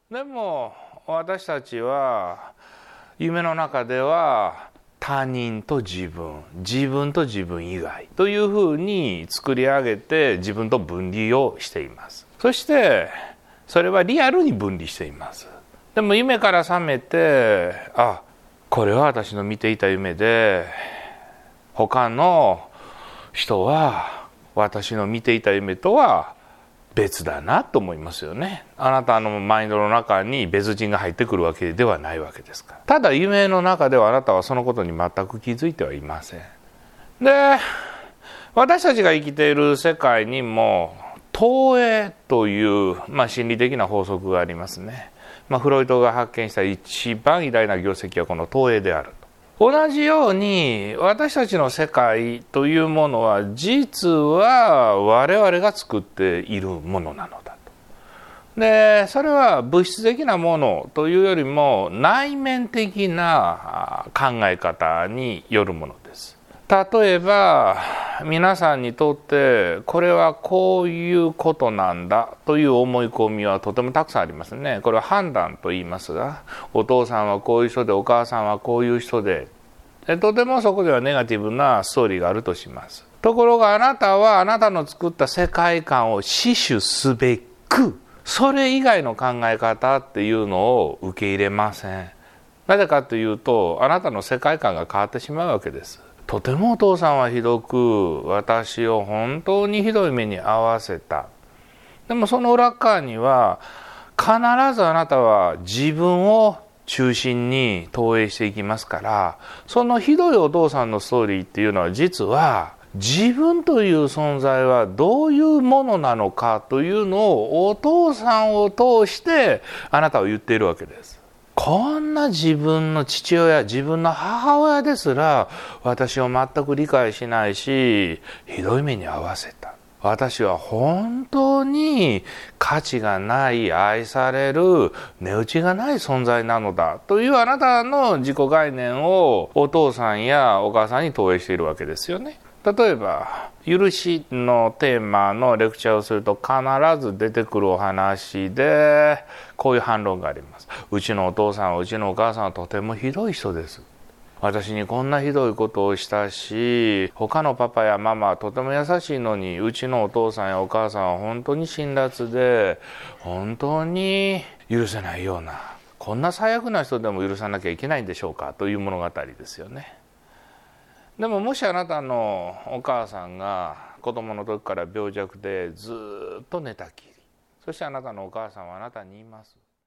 でも私たちは夢の中では他人と自分、自分と自分以外というふうに作り上げて自分と分離をしています。そしてそれはリアルに分離しています。でも夢から覚めて、これは私の見ていた夢で、他の人は私の見ていた夢とは別だなと思いますよね。あなたのマインドの中に別人が入ってくるわけではないわけですから。ただ夢の中ではあなたはそのことに全く気づいてはいません。で、私たちが生きている世界にも投影という、心理的な法則がありますね。フロイトが発見した一番偉大な業績はこの投影である。同じように私たちの世界というものは実は我々が作っているものなのだと。で、それは物質的なものというよりも内面的な考え方によるものです。例えば皆さんにとってこれはこういうことなんだという思い込みはとてもたくさんありますね。これは判断と言いますが、お父さんはこういう人でお母さんはこういう人で、とてもそこではネガティブなストーリーがあるとします。ところがあなたはあなたの作った世界観を死守すべく、それ以外の考え方っていうのを受け入れません。なぜかというと、あなたの世界観が変わってしまうわけです。とてもお父さんはひどく私を本当にひどい目に遭わせた。でもその裏側には必ずあなたは自分を中心に投影していきますから、そのひどいお父さんのストーリーっていうのは実は自分という存在はどういうものなのかというのをお父さんを通してあなたは言っているわけです。こんな自分の父親、自分の母親ですら私を全く理解しないし、ひどい目に遭わせた。私は本当に価値がない、愛される、値打ちがない存在なのだというあなたの自己概念をお父さんやお母さんに投影しているわけですよね。例えば許しのテーマのレクチャーをすると必ず出てくるお話でこういう反論があります。うちのお父さんはうちのお母さんはとてもひどい人です。私にこんなひどいことをしたし、他のパパやママはとても優しいのに、うちのお父さんやお母さんは本当に辛辣で本当に許せないような、こんな最悪な人でも許さなきゃいけないんでしょうかという物語ですよね。でももしあなたのお母さんが子供の時から病弱でずっと寝たきり、そしてあなたのお母さんはあなたに言います。